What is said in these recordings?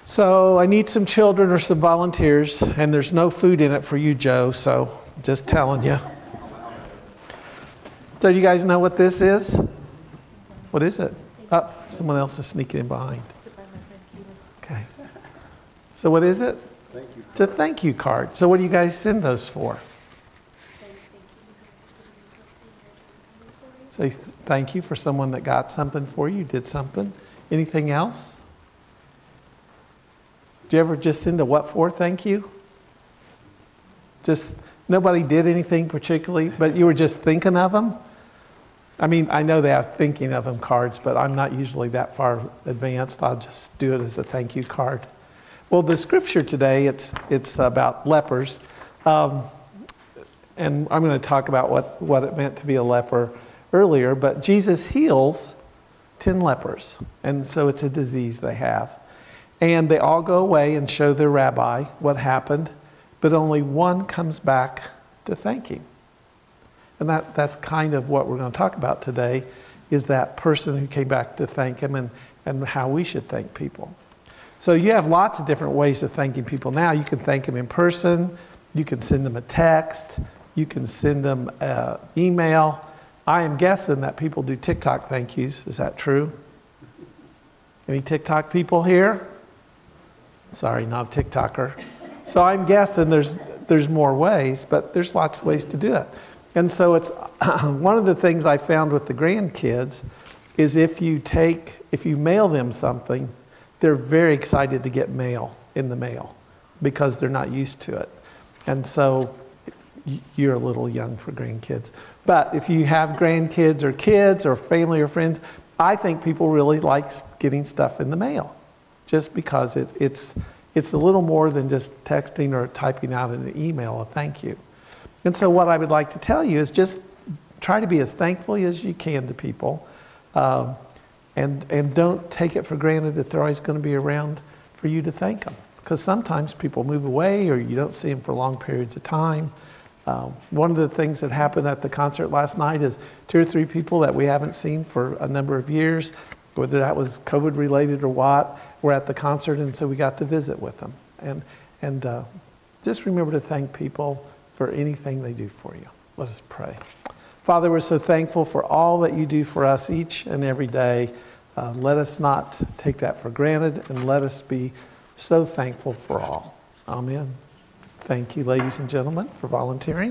So I need some children or some volunteers, and there's no food in it for you, Joe, so just telling you. So you guys know what this is? What is it? Oh, someone else is sneaking in behind. Okay. So what is it? Thank you. It's a thank you card. So what do you guys send those for? Say thank you for someone that got something for you, did something. Anything else? Do you ever just send a what for thank you? Just nobody did anything particularly, but you were just thinking of them? I mean, I know they have thinking of them cards, but I'm not usually that far advanced. I'll just do it as a thank you card. Well, the scripture today, it's about lepers. And I'm going to talk about what it meant to be a leper earlier, but Jesus heals 10 lepers. And so it's a disease they have. And they all go away and show their rabbi what happened, but only one comes back to thank him. And that's kind of what we're going to talk about today, is that person who came back to thank him and how we should thank people. So you have lots of different ways of thanking people now. You can thank them in person. You can send them a text. You can send them an email. I am guessing that people do TikTok thank yous. Is that true? Any TikTok people here? Sorry, not a TikToker. So I'm guessing there's more ways, but there's lots of ways to do it. And so it's one of the things I found with the grandkids is if you mail them something, they're very excited to get mail in the mail because they're not used to it. And so you're a little young for grandkids. But if you have grandkids or kids or family or friends, I think people really like getting stuff in the mail just because it's a little more than just texting or typing out in an email a thank you. And so what I would like to tell you is just try to be as thankful as you can to people. And don't take it for granted that they're always going to be around for you to thank them. Because sometimes people move away or you don't see them for long periods of time. One of the things that happened at the concert last night is 2 or 3 people that we haven't seen for a number of years, whether that was COVID related or what, were at the concert, and so we got to visit with them. And just remember to thank people for anything they do for you. Let us pray. Father, we're so thankful for all that you do for us each and every day. Let us not take that for granted, and let us be so thankful for all. Amen. Thank you, ladies and gentlemen, for volunteering.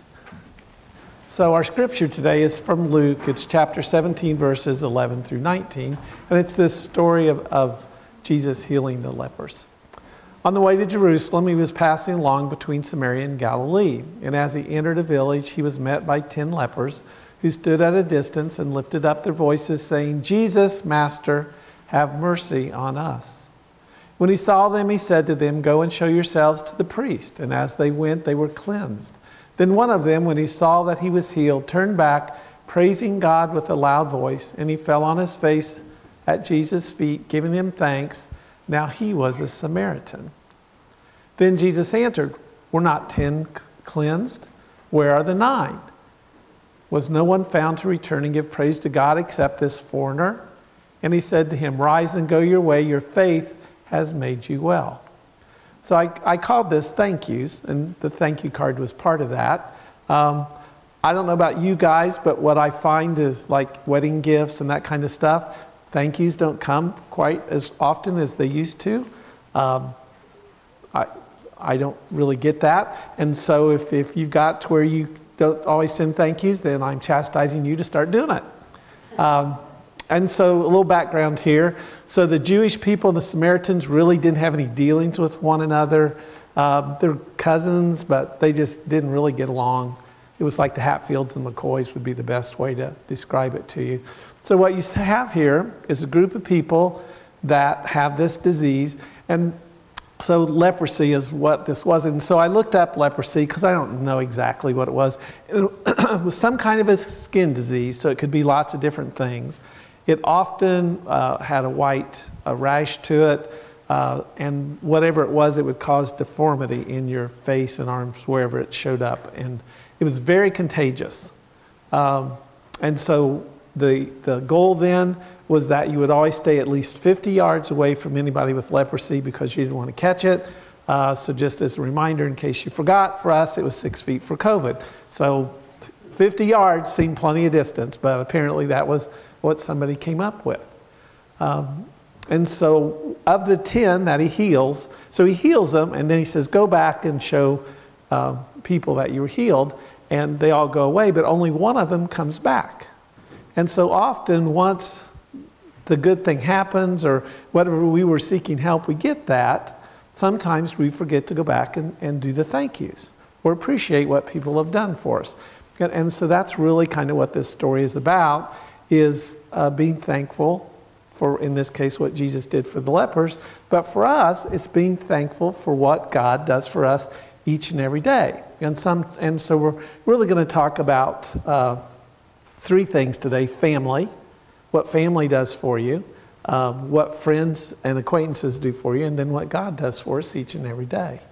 So our scripture today is from Luke. It's chapter 17, verses 11 through 19. And it's this story of Jesus healing the lepers. On the way to Jerusalem, he was passing along between Samaria and Galilee. And as he entered a village, he was met by 10 lepers who stood at a distance and lifted up their voices, saying, "Jesus, Master, have mercy on us." When he saw them, he said to them, "Go and show yourselves to the priest." And as they went, they were cleansed. Then one of them, when he saw that he was healed, turned back, praising God with a loud voice, and he fell on his face at Jesus' feet, giving him thanks. Now he was a Samaritan. Then Jesus answered, "Were not 10 cleansed? Where are the 9? Was no one found to return and give praise to God except this foreigner?" And he said to him, "Rise and go your way. Your faith has made you well." So I called this thank yous, and the thank you card was part of that. I don't know about you guys, but what I find is like wedding gifts and that kind of stuff, thank yous don't come quite as often as they used to. I don't really get that. And so if you've got to where you don't always send thank yous, then I'm chastising you to start doing it. And so a little background here. So the Jewish people and the Samaritans really didn't have any dealings with one another. They're cousins, but they just didn't really get along. It was like the Hatfields and McCoys would be the best way to describe it to you. So what you have here is a group of people that have this disease. And so leprosy is what this was. And so I looked up leprosy because I don't know exactly what it was. It was some kind of a skin disease, so it could be lots of different things. It often had a white rash to it, and whatever it was, it would cause deformity in your face and arms wherever it showed up. And it was very contagious. And so the goal then was that you would always stay at least 50 yards away from anybody with leprosy because you didn't want to catch it. So just as a reminder, in case you forgot, for us it was 6 feet for COVID. So 50 yards seemed plenty of distance, but apparently that was what somebody came up with. And so of the 10 that he heals, so he heals them, and then he says, go back and show people that you were healed, and they all go away, but only one of them comes back. And so often, once the good thing happens, or whatever we were seeking help, we get that, sometimes we forget to go back and do the thank yous, or appreciate what people have done for us. And so that's really kind of what this story is about, is being thankful for, in this case, what Jesus did for the lepers. But for us, it's being thankful for what God does for us each and every day. And so we're really going to talk about 3 things today. Family, what family does for you, what friends and acquaintances do for you, and then what God does for us each and every day.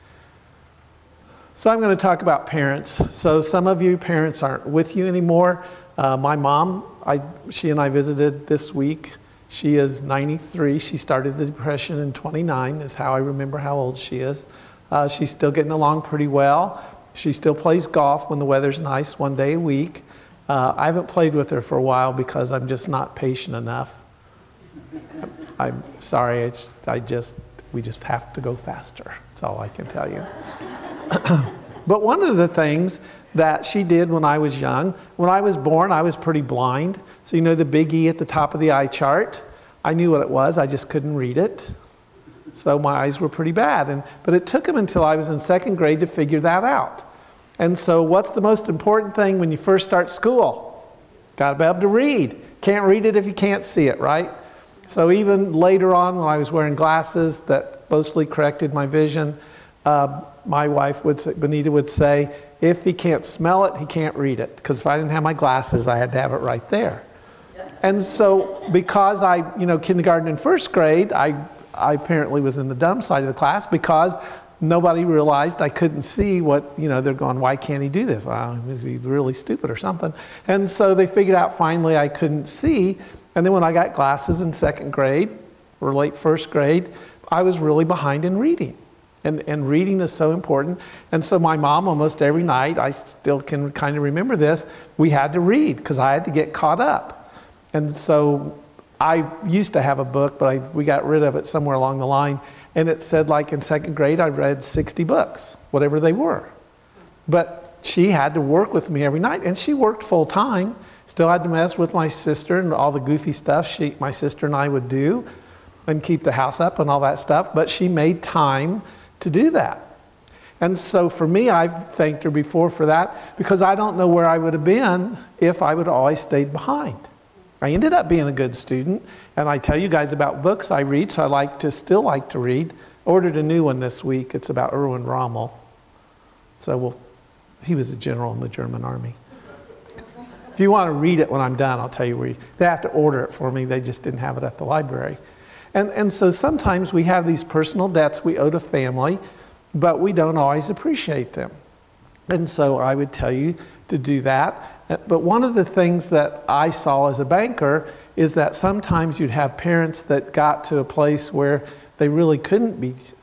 So I'm going to talk about parents. So some of you parents aren't with you anymore. My mom, she and I visited this week. She is 93. She started the Depression in 29, is how I remember how old she is. She's still getting along pretty well. She still plays golf when the weather's nice, 1 day a week. I haven't played with her for a while because I'm just not patient enough. I'm sorry, we just have to go faster. That's all I can tell you. But one of the things that she did when I was young, when I was born, I was pretty blind. So you know the big E at the top of the eye chart? I knew what it was, I just couldn't read it. So my eyes were pretty bad. But it took them until I was in 2nd grade to figure that out. And so what's the most important thing when you first start school? Got to be able to read. Can't read it if you can't see it, right? So even later on when I was wearing glasses that mostly corrected my vision, my wife would say, Benita would say, if he can't smell it, he can't read it. Because if I didn't have my glasses, I had to have it right there. And so because kindergarten and 1st grade, I apparently was in the dumb side of the class because nobody realized I couldn't see what, they're going, why can't he do this? Well, is he really stupid or something? And so they figured out finally I couldn't see. And then when I got glasses in 2nd grade or late 1st grade, I was really behind in reading. And reading is so important. And so my mom, almost every night, I still can kind of remember this, we had to read because I had to get caught up. And so I used to have a book, but we got rid of it somewhere along the line. And it said, like in 2nd grade, I read 60 books, whatever they were. But she had to work with me every night, and she worked full time. Still had to mess with my sister and all the goofy stuff my sister and I would do and keep the house up and all that stuff. But she made time to do that. And so for me, I've thanked her before for that because I don't know where I would have been if I would have always stayed behind. I ended up being a good student, and I tell you guys about books I read, so I still like to read. Ordered a new one this week. It's about Erwin Rommel. So he was a general in the German army. If you want to read it when I'm done, I'll tell you where they have to order it for me. They just didn't have it at the library. And so sometimes we have these personal debts we owe to family, but we don't always appreciate them. And so I would tell you to do that. But one of the things that I saw as a banker is that sometimes you'd have parents that got to a place where they really couldn't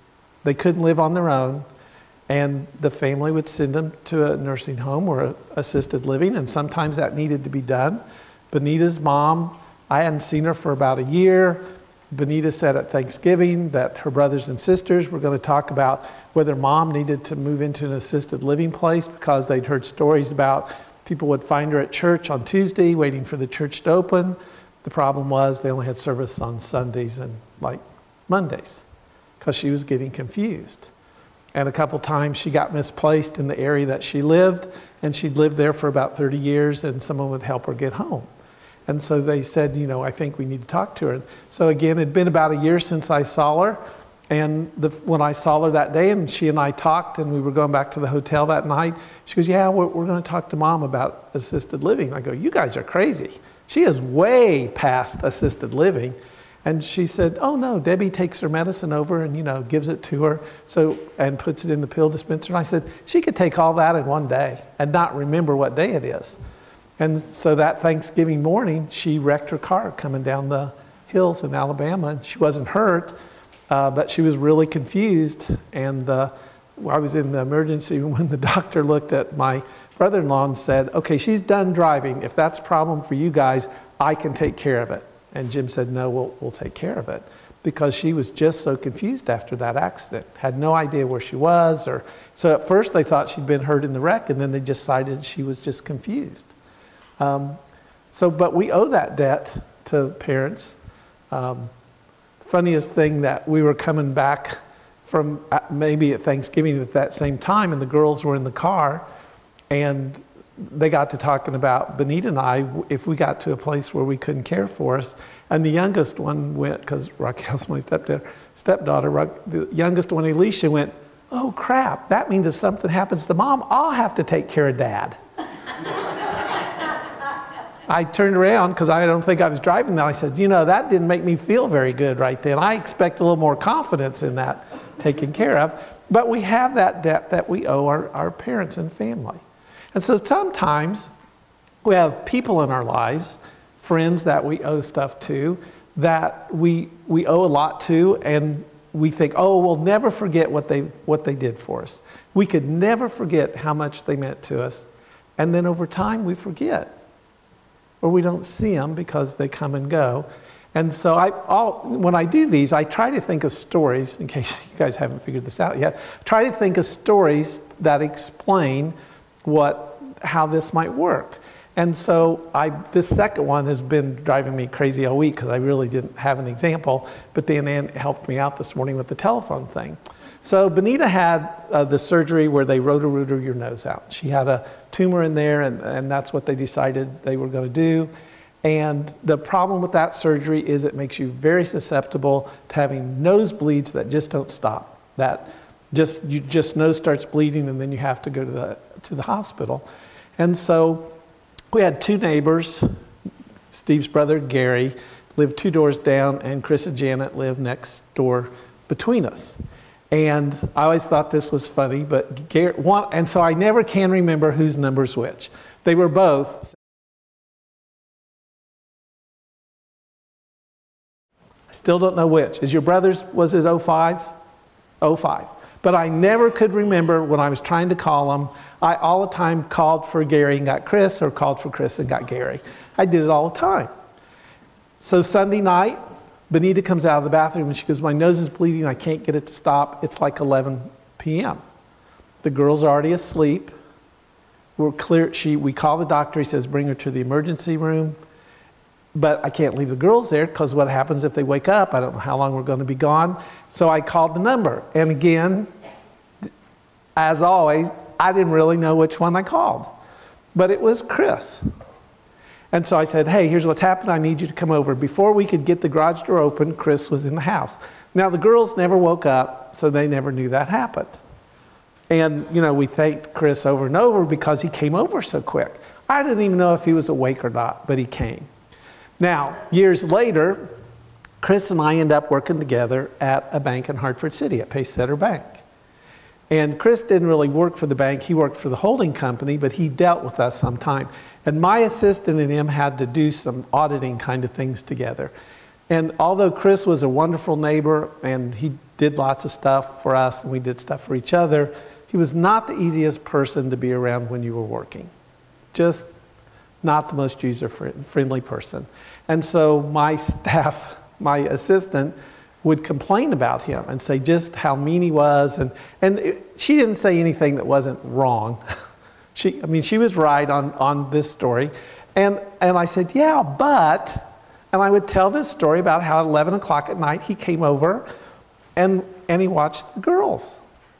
live on their own, and the family would send them to a nursing home or assisted living, and sometimes that needed to be done. Benita's mom, I hadn't seen her for about a year. Benita said at Thanksgiving that her brothers and sisters were going to talk about whether mom needed to move into an assisted living place because they'd heard stories about people would find her at church on Tuesday waiting for the church to open. The problem was they only had service on Sundays and like Mondays because she was getting confused. And a couple times she got misplaced in the area that she lived, and she'd lived there for about 30 years, and someone would help her get home. And so they said, I think we need to talk to her. And so again, it'd been about a year since I saw her. And when I saw her that day, and she and I talked, and we were going back to the hotel that night, she goes, yeah, we're going to talk to mom about assisted living. I go, you guys are crazy. She is way past assisted living. And she said, oh no, Debbie takes her medicine over and, gives it to her and puts it in the pill dispenser. And I said, she could take all that in one day and not remember what day it is. And so that Thanksgiving morning, she wrecked her car coming down the hills in Alabama. She wasn't hurt, but she was really confused. And I was in the emergency room when the doctor looked at my brother-in-law and said, okay, she's done driving. If that's a problem for you guys, I can take care of it. And Jim said, no, we'll take care of it. Because she was just so confused after that accident, had no idea where she was. So at first they thought she'd been hurt in the wreck, and then they decided she was just confused. But we owe that debt to parents. Funniest thing that we were coming back from maybe at Thanksgiving at that same time, and the girls were in the car, and they got to talking about Benita and I, if we got to a place where we couldn't care for us. And the youngest one went, because Raquel's my stepdaughter, the youngest one, Alicia, went, oh crap, that means if something happens to Mom, I'll have to take care of Dad. I turned around, because I don't think I was driving that. I said, that didn't make me feel very good right then. I expect a little more confidence in that taken care of. But we have that debt that we owe our parents and family. And so sometimes we have people in our lives, friends that we owe stuff to, that we owe a lot to, and we think, oh, we'll never forget what they did for us. We could never forget how much they meant to us. And then over time we forget. Or we don't see them because they come and go. And so when I do these, I try to think of stories, in case you guys haven't figured this out yet, try to think of stories that explain how this might work. And so this second one has been driving me crazy all week because I really didn't have an example, but then Ann helped me out this morning with the telephone thing. So Benita had the surgery where they roto-rooter your nose out. She had a tumor in there, and that's what they decided they were going to do. And the problem with that surgery is it makes you very susceptible to having nosebleeds that just don't stop. Your nose starts bleeding, and then you have to go to the hospital. And so we had two neighbors. Steve's brother, Gary, lived 2 doors down, and Chris and Janet lived next door between us. And I always thought this was funny, but and so I never can remember whose number's which. They were both. I still don't know which. Is your brother's, was it 05? 05. But I never could remember when I was trying to call them. I all the time called for Gary and got Chris, or called for Chris and got Gary. I did it all the time. So Sunday night, Benita comes out of the bathroom and she goes, my nose is bleeding, I can't get it to stop. It's like 11 p.m. The girl's already asleep. We're clear. We call the doctor, he says, bring her to the emergency room. But I can't leave the girls there because what happens if they wake up? I don't know how long we're going to be gone. So I called the number. And again, as always, I didn't really know which one I called. But it was Chris. And so I said, hey, here's what's happened. I need you to come over. Before we could get the garage door open, Chris was in the house. Now, the girls never woke up, so they never knew that happened. And, we thanked Chris over and over because he came over so quick. I didn't even know if he was awake or not, but he came. Now, years later, Chris and I end up working together at a bank in Hartford City, at Pacesetter Bank. And Chris didn't really work for the bank, he worked for the holding company, but he dealt with us sometime. And my assistant and him had to do some auditing kind of things together. And although Chris was a wonderful neighbor, and he did lots of stuff for us, and we did stuff for each other, he was not the easiest person to be around when you were working. Just not the most user-friendly person. And so my staff, my assistant, would complain about him and say just how mean he was. And she didn't say anything that wasn't wrong. She was right on this story. And I said, yeah, but, and I would tell this story about how at 11 o'clock at night he came over and he watched the girls.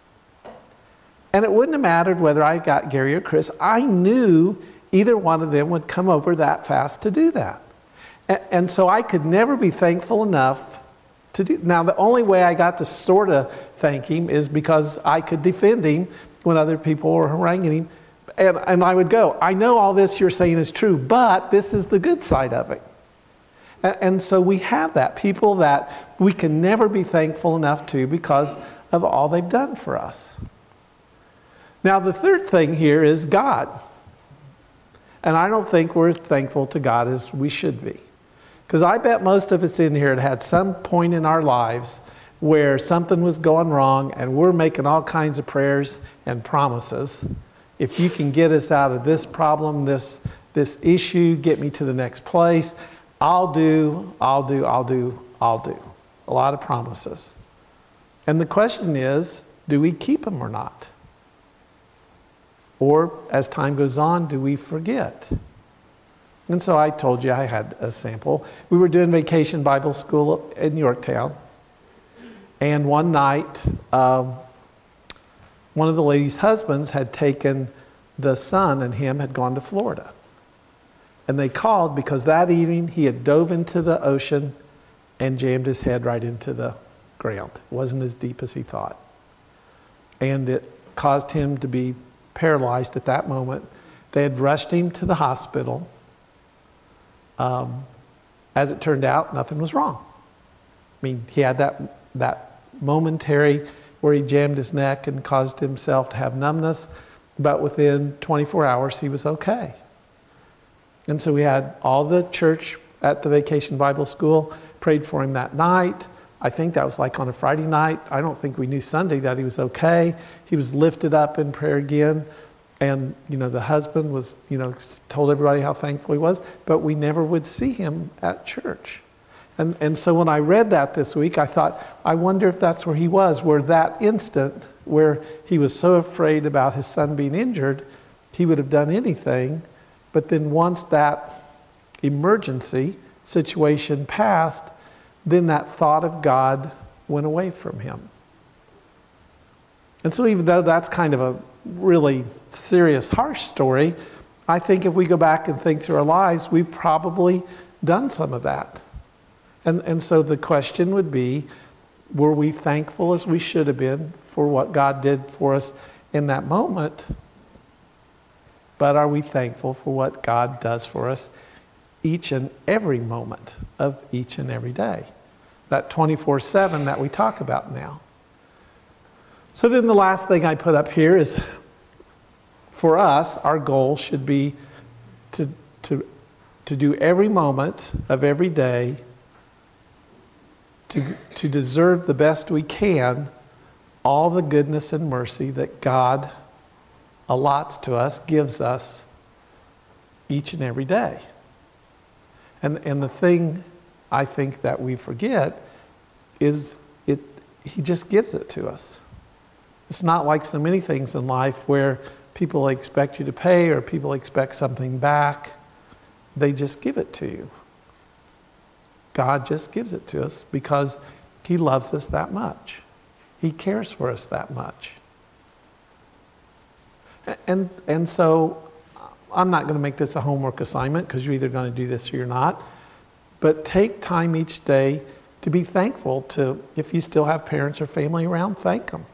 And it wouldn't have mattered whether I got Gary or Chris. I knew either one of them would come over that fast to do that. And so I could never be thankful enough to do. Now, the only way I got to sort of thank him is because I could defend him when other people were haranguing him. And I would go, I know all this you're saying is true, but this is the good side of it. And so we have that. People that we can never be thankful enough to because of all they've done for us. Now, the third thing here is God. And I don't think we're as thankful to God as we should be. Because I bet most of us in here had some point in our lives where something was going wrong and we're making all kinds of prayers and promises. If you can get us out of this problem, this issue, get me to the next place, I'll do. A lot of promises. And the question is, do we keep them or not? Or as time goes on, do we forget? And so I told you I had a sample. We were doing Vacation Bible School in Yorktown. And one night, one of the ladies' husbands had taken the son and him had gone to Florida. And they called because that evening he had dove into the ocean and jammed his head right into the ground. It wasn't as deep as he thought. And it caused him to be paralyzed at that moment. They had rushed him to the hospital. As it turned out, nothing was wrong. I mean, he had that momentary where he jammed his neck and caused himself to have numbness, but within 24 hours he was okay. And so we had all the church at the Vacation Bible School prayed for him that night. I think that was like on a Friday night. I don't think we knew Sunday that he was okay. He was lifted up in prayer again. And, the husband was, told everybody how thankful he was, but we never would see him at church. And so when I read that this week, I thought, I wonder if that's where he was, where that instant where he was so afraid about his son being injured, he would have done anything. But then once that emergency situation passed, then that thought of God went away from him. And so even though that's kind of a really serious, harsh story, I think if we go back and think through our lives, we've probably done some of that. And so the question would be, were we thankful as we should have been for what God did for us in that moment? But are we thankful for what God does for us each and every moment of each and every day? That 24/7 that we talk about now. So then the last thing I put up here is, for us, our goal should be to do every moment of every day to deserve the best we can all the goodness and mercy that God allots to us, gives us each and every day. And the thing I think that we forget is He just gives it to us. It's not like so many things in life where people expect you to pay or people expect something back. They just give it to you. God just gives it to us because He loves us that much. He cares for us that much. And so I'm not going to make this a homework assignment because you're either going to do this or you're not. But take time each day to be thankful to, if you still have parents or family around, thank them.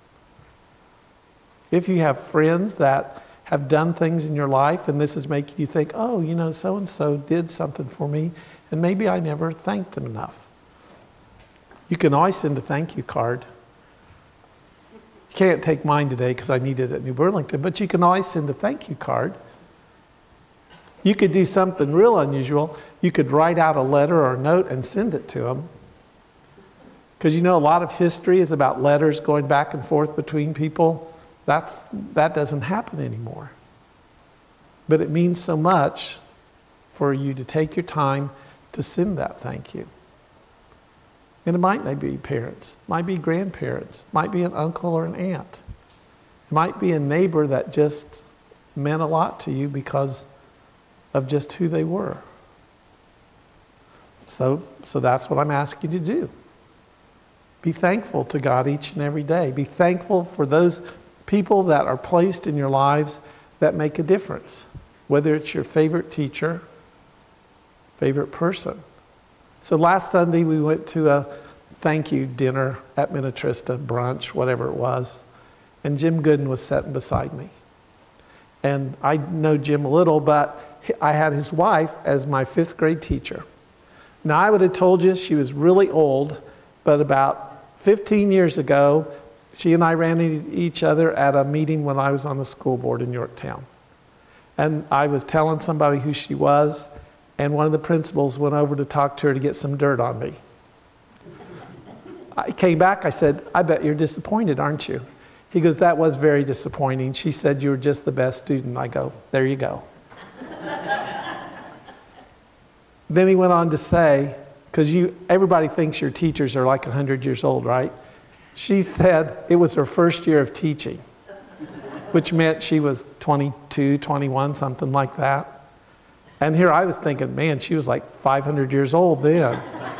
If you have friends that have done things in your life and this is making you think, oh, so-and-so did something for me and maybe I never thanked them enough. You can always send a thank you card. You can't take mine today because I need it at New Burlington, but you can always send a thank you card. You could do something real unusual. You could write out a letter or a note and send it to them. Because a lot of history is about letters going back and forth between people. That doesn't happen anymore. But it means so much for you to take your time to send that thank you. And it might not be parents, it might be grandparents, it might be an uncle or an aunt. It might be a neighbor that just meant a lot to you because of just who they were. So that's what I'm asking you to do. Be thankful to God each and every day. Be thankful for those people that are placed in your lives that make a difference. Whether it's your favorite teacher, favorite person. So last Sunday we went to a thank you dinner at Minnetrista, brunch, whatever it was. And Jim Gooden was sitting beside me. And I know Jim a little, but I had his wife as my 5th grade teacher. Now I would have told you she was really old, but about 15 years ago, she and I ran into each other at a meeting when I was on the school board in Yorktown. And I was telling somebody who she was, and one of the principals went over to talk to her to get some dirt on me. I came back, I said, I bet you're disappointed, aren't you? He goes, that was very disappointing. She said you were just the best student. I go, there you go. Then he went on to say, because everybody thinks your teachers are like 100 years old, right? She said it was her first year of teaching, which meant she was 22, 21, something like that. And here I was thinking, man, she was like 500 years old then.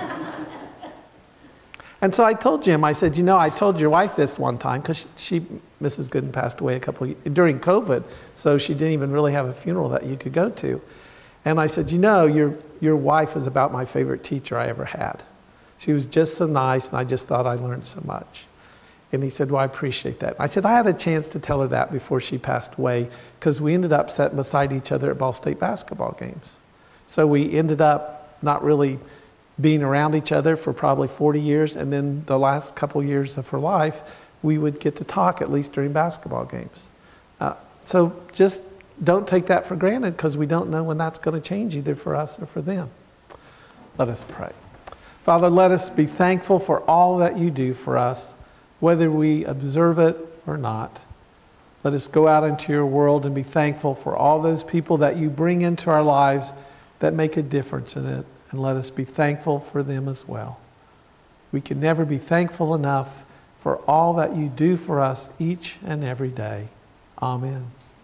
And so I told Jim, I said, I told your wife this one time, because Mrs. Gooden passed away during COVID, so she didn't even really have a funeral that you could go to. And I said, your wife is about my favorite teacher I ever had. She was just so nice, and I just thought I learned so much. And he said, well, I appreciate that. I said, I had a chance to tell her that before she passed away, because we ended up sitting beside each other at Ball State basketball games. So we ended up not really being around each other for probably 40 years, and then the last couple years of her life, we would get to talk at least during basketball games. So just don't take that for granted, because we don't know when that's going to change either for us or for them. Let us pray. Father, let us be thankful for all that you do for us, whether we observe it or not. Let us go out into your world and be thankful for all those people that you bring into our lives that make a difference in it. And let us be thankful for them as well. We can never be thankful enough for all that you do for us each and every day. Amen.